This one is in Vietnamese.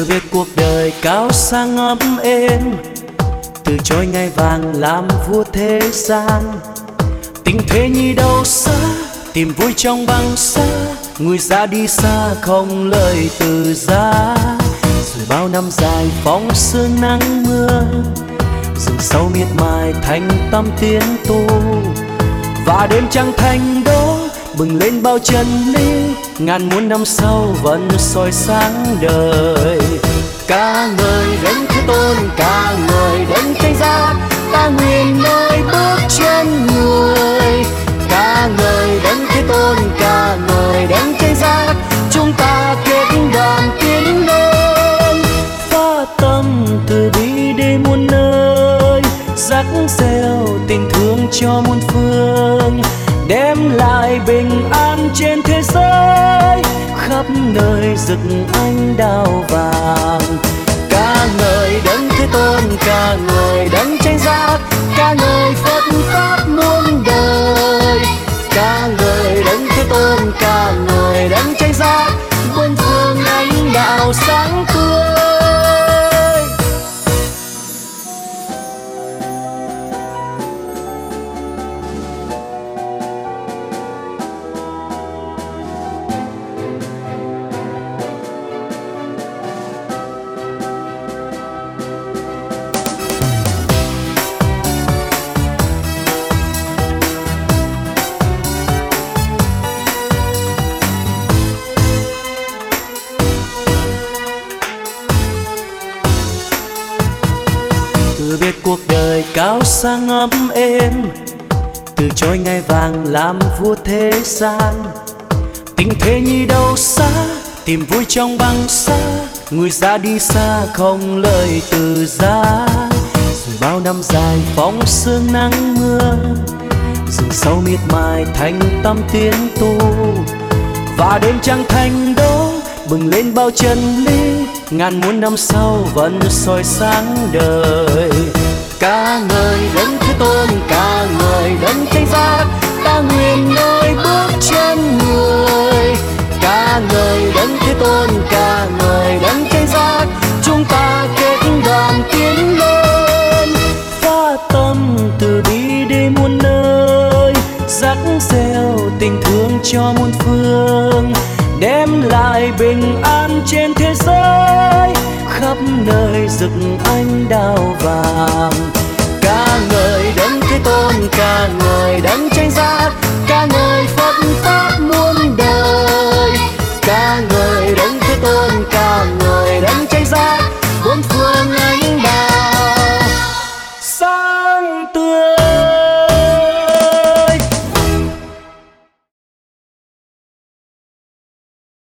Từ biệt cuộc đời cao sang ấm êm, từ chối ngai vàng làm vua thế gian. Tình thế như đâu xa, tìm vui trong băng xa, người ra đi xa không lời từ giá. Rồi bao năm dài phóng sương nắng mưa, rừng sâu miệt mài thành tâm tiến tu. Và đêm trăng thanh đó bừng lên bao chân lý, ngàn muôn năm sau vẫn soi sáng đời. Ca ngợi Đấng Thế Tôn, ca ngợi Đấng Thánh Giá, ta nguyện nơi bước chân người. Ca ngợi Đấng Thế Tôn, ca ngợi Đấng Thánh Giá, chúng ta kết đoàn tiến lên. Phát tâm từ bi đi muôn nơi, dắt gieo tình thương cho muôn phương, đem lại bình an trên thế giới, khắp nơi rực ánh đào vàng. Ca ngợi Đấng Thế Tôn, ca ngợi Đấng Thánh Giá, ca ngợi Phật pháp muôn đời. Ca ngợi Đấng Thế Tôn, ca ngợi Đấng Thánh Giá, muôn phương ánh đạo sáng tươi. Từ biệt cuộc đời cao sang ấm êm, từ chối ngai vàng làm vua thế gian. Tình thế như đâu xa, tìm vui trong băng xa, người ra đi xa không lời từ giá. Rồi bao năm dài phóng sương nắng mưa, rừng sâu miệt mài thành tâm tiến tu. Và đêm trăng thanh đó bừng lên bao chân lý, ngàn muôn năm sau vẫn soi sáng đời. Ca ngợi Đấng Thế Tôn, ca ngợi Đấng Thánh Giá, ta nguyện nơi bước chân người. Ca ngợi Đấng Thế Tôn, ca ngợi Đấng Thánh Giá, chúng ta kết đoàn tiến lên. Phát tâm từ bi đi muôn nơi, dắt gieo tình thương cho muôn phương, đem lại bình an trên thế giới, khắp nơi rực ánh đào vàng.